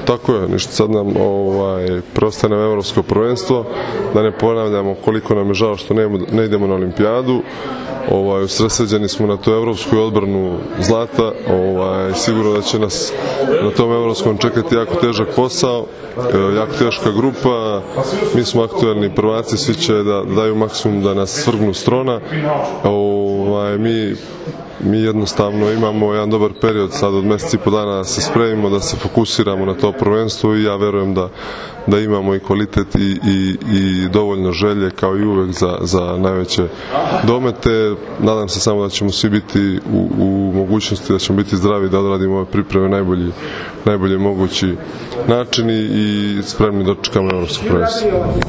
Tako je, ništa, sad nam preostaje nam evropsko prvenstvo, da ne ponavljamo koliko nam je žao što ne idemo na olimpijadu. Usredsređeni smo na tu evropsku odbranu zlata, sigurno da će nas na tom evropskom čekati jako težak posao, jako teška grupa, mi smo aktuelni prvaci, svi će da daju maksimum da nas svrgnu s trona. Mi jednostavno imamo jedan dobar period sad od mjeseci i po dana da se spremimo, da se fokusiramo na to prvenstvo i ja verujem da imamo i kvalitet i dovoljno želje kao i uvek za najveće domete. Nadam se samo da ćemo svi biti u mogućnosti, da ćemo biti zdravi, da odradimo ove pripreme najbolji mogući način i spremni da čekamo evropsko prvenstvo.